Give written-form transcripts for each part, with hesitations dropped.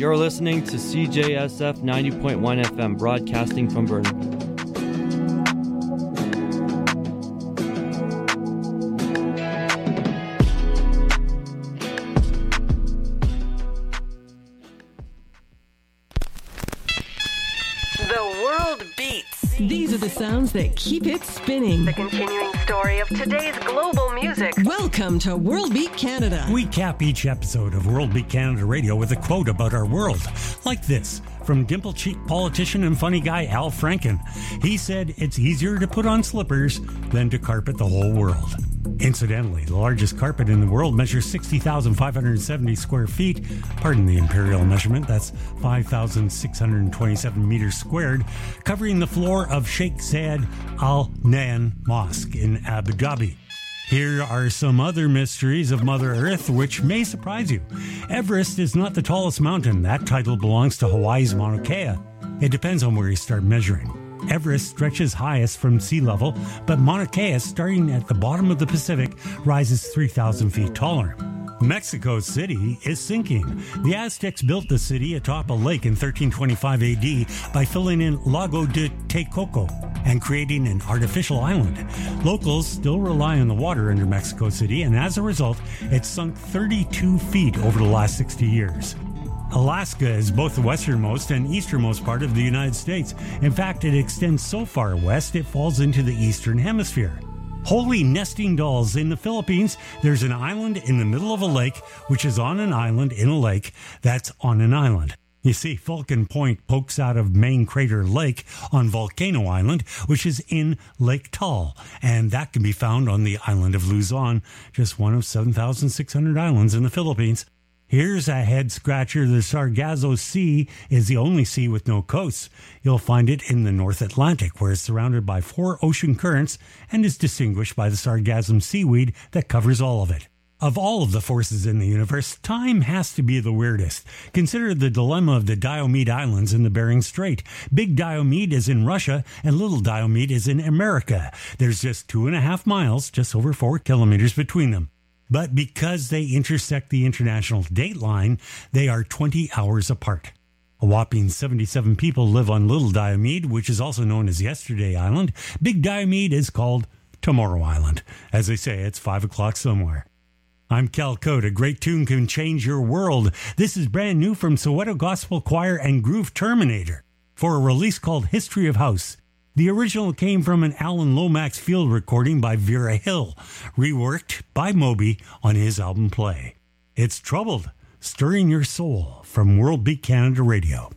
You're listening to CJSF 90.1 FM, broadcasting from Burnaby. The world beats. These are the sounds that keep it spinning. The continuing story of today's global music. Welcome to World Beat Canada. We cap each episode of World Beat Canada Radio with a quote about our world, like this, from dimple-cheeked politician and funny guy Al Franken. He said, "It's easier to put on slippers than to carpet the whole world." Incidentally, the largest carpet in the world measures 60,570 square feet. Pardon the imperial measurement, that's 5,627 meters squared, covering the floor of Sheikh Zayed Al Nahyan Mosque in Abu Dhabi. Here are some other mysteries of Mother Earth which may surprise you. Everest is not the tallest mountain. That title belongs to Hawaii's Mauna Kea. It depends on where you start measuring. Everest stretches highest from sea level, but Mauna Kea, starting at the bottom of the Pacific, rises 3,000 feet taller. Mexico City is sinking. The Aztecs built the city atop a lake in 1325 AD by filling in Lago de Texcoco and creating an artificial island. Locals still rely on the water under Mexico City, and as a result, it's sunk 32 feet over the last 60 years. Alaska is both the westernmost and easternmost part of the United States. In fact, it extends so far west it falls into the eastern hemisphere. Holy nesting dolls, in the Philippines, there's an island in the middle of a lake, which is on an island in a lake that's on an island. You see, Falcon Point pokes out of Main Crater Lake on Volcano Island, which is in Lake Taal, and that can be found on the island of Luzon, just one of 7,600 islands in the Philippines. Here's a head-scratcher. The Sargasso Sea is the only sea with no coasts. You'll find it in the North Atlantic, where it's surrounded by 4 ocean currents and is distinguished by the sargassum seaweed that covers all of it. Of all of the forces in the universe, time has to be the weirdest. Consider the dilemma of the Diomede Islands in the Bering Strait. Big Diomede is in Russia, and Little Diomede is in America. There's just 2.5 miles, just over 4 kilometers between them. But because they intersect the international date line, they are 20 hours apart. A whopping 77 people live on Little Diomede, which is also known as Yesterday Island. Big Diomede is called Tomorrow Island. As they say, it's 5 o'clock somewhere. I'm Cal Code. A great tune can change your world. This is brand new from Soweto Gospel Choir and Groove Terminator for a release called History of House. The original came from an Alan Lomax field recording by Vera Hill, reworked by Moby on his album Play. It's Troubled, Stirring Your Soul from World Beat Canada Radio.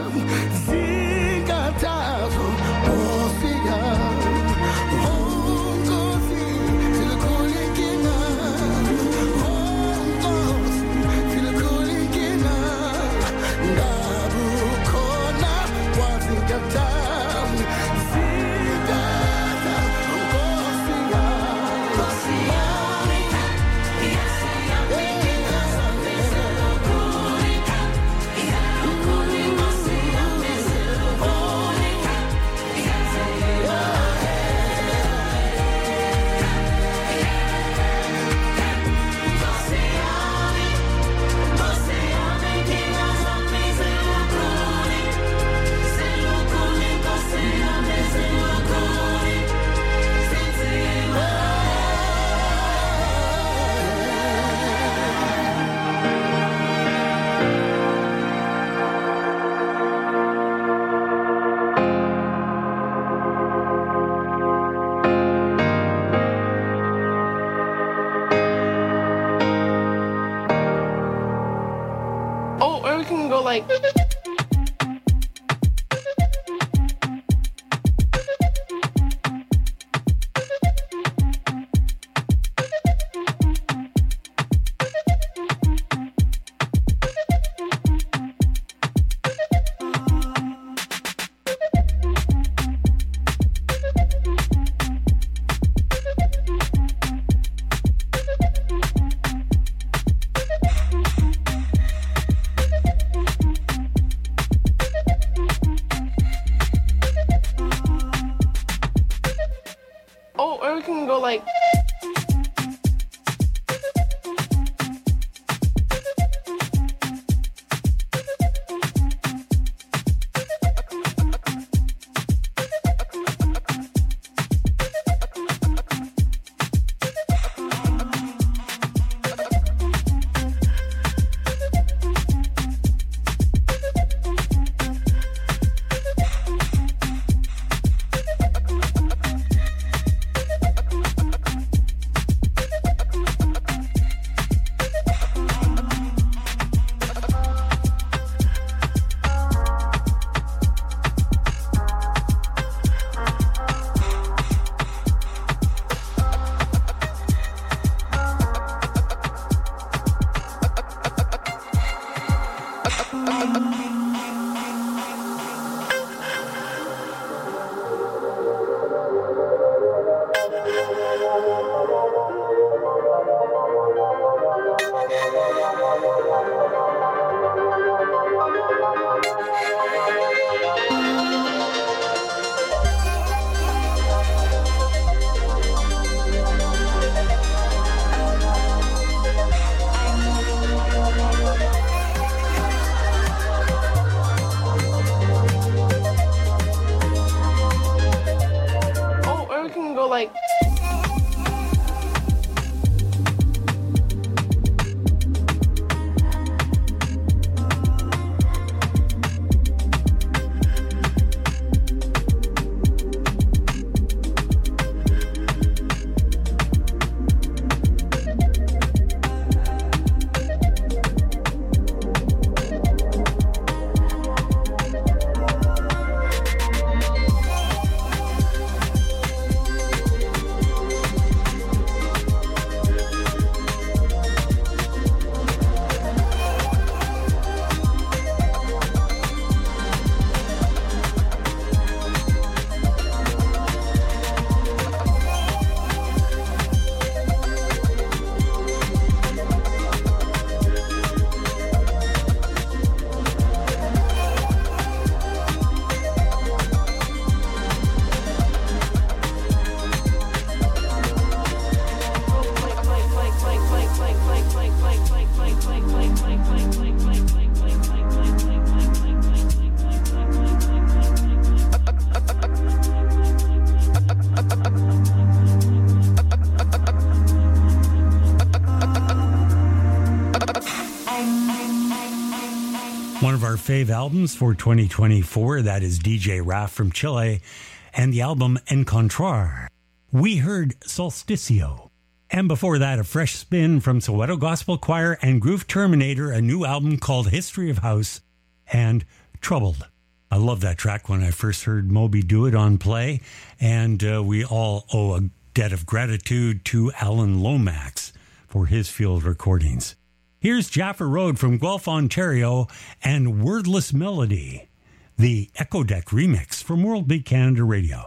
Like One of our fave albums for 2024, that is DJ Raf from Chile, and the album Encontrar. We heard Solsticio. And before that, a fresh spin from Soweto Gospel Choir and Groove Terminator, a new album called History of House, and Troubled. I love that track when I first heard Moby do it on Play, and we all owe a debt of gratitude to Alan Lomax for his field recordings. Here's Jaffa Road from Guelph, Ontario, and Wordless Melody, the Echo Deck remix from World Beat Canada Radio.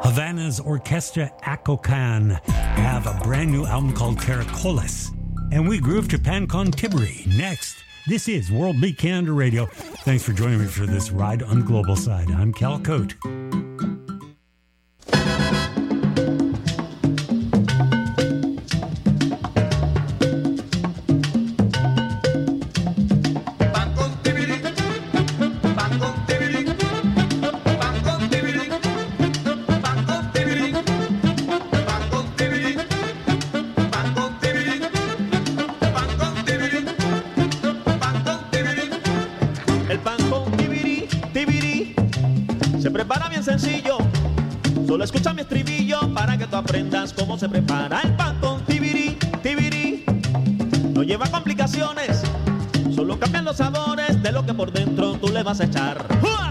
Havana's Orchestra Acocan have a brand new album called Caracoles. And we groove to Pan Con Tiberi next. This is World Beat Canada Radio. Thanks for joining me for this ride on the global side. I'm Cal Cote. Sencillo, solo escucha mi estribillo para que tú aprendas cómo se prepara el pan con tibiri, tibiri. No lleva complicaciones, solo cambian los sabores de lo que por dentro tú le vas a echar. ¡Uah!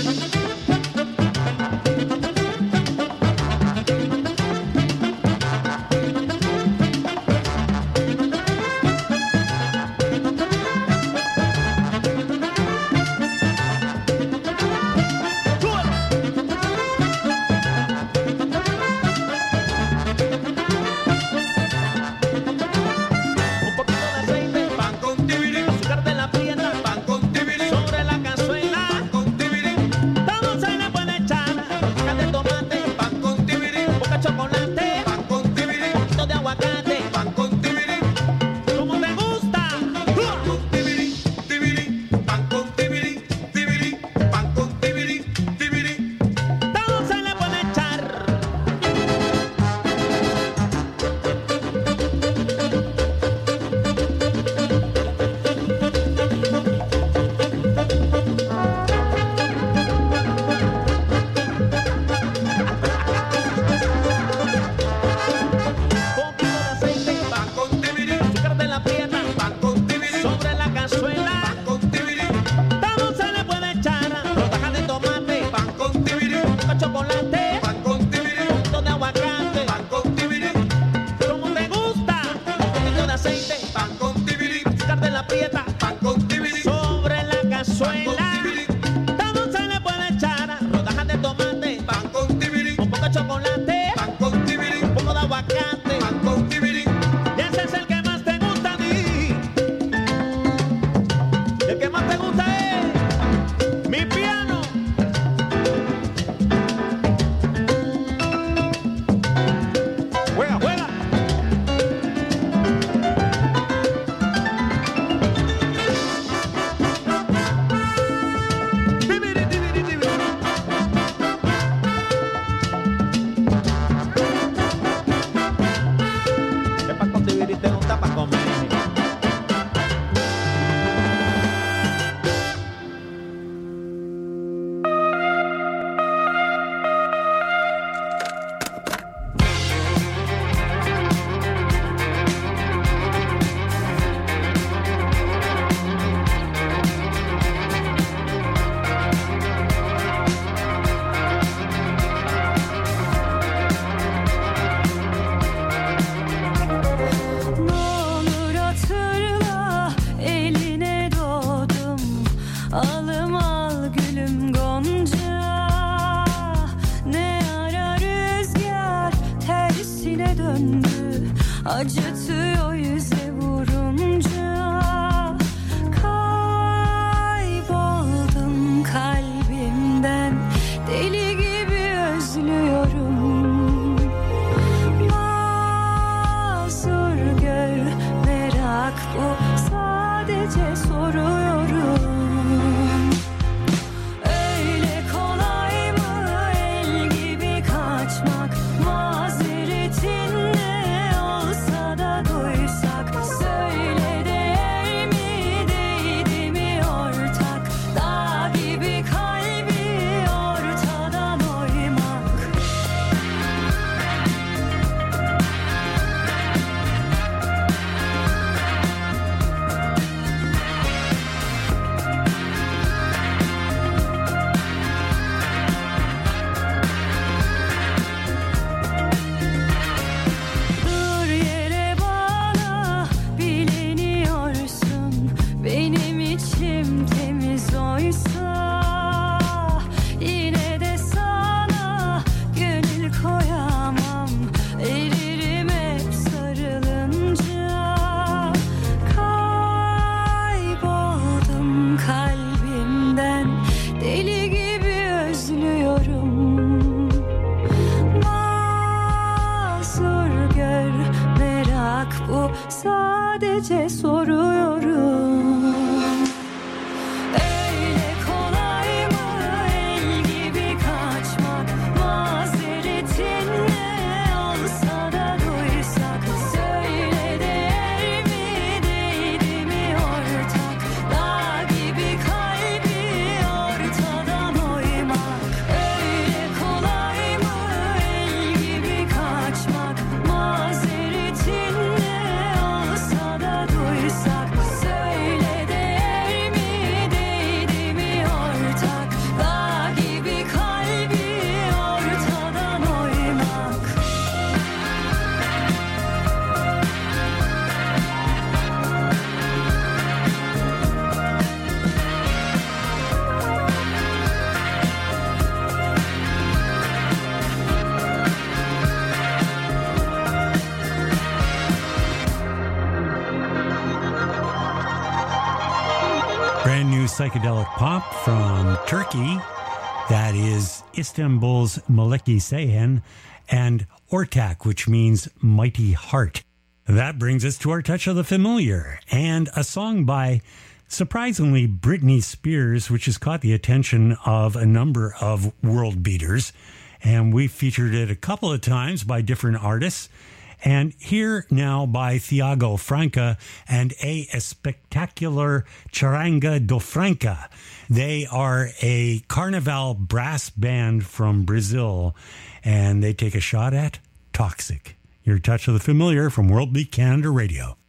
Acıtıyor yüze vurunca. Kayboldum kalbimden, deli gibi özlüyorum. Mazur gör, merak bu, sadece soruyorum. Öyle kolay mı el gibi kaçmak, mazeretin ne olsa da duy. merak bu, sadece soruyorum. Öyle kolay mı el gibi kaçmak, mazeretin ne olsa da duysak, söyle değer mi değdi mi ortak, dağ gibi kalbi ortadan oymak. Öyle kolay mı el gibi kaçmak, mazeretin ne olsa da duysak, söyle değer mi değdi mi ortak, dağ gibi kalbi ortadan oymak. Brand new psychedelic pop from Turkey. That is Istanbul's Maleki Seyhan and Ortak, which means mighty heart. That brings us to our touch of the familiar and a song by, surprisingly, Britney Spears, which has caught the attention of a number of world beaters. And we featured it a couple of times by different artists. And here now by Thiago Franca and a spectacular Charanga do Franca. They are a carnival brass band from Brazil, and they take a shot at Toxic. Your touch of the familiar from World Beat Canada Radio.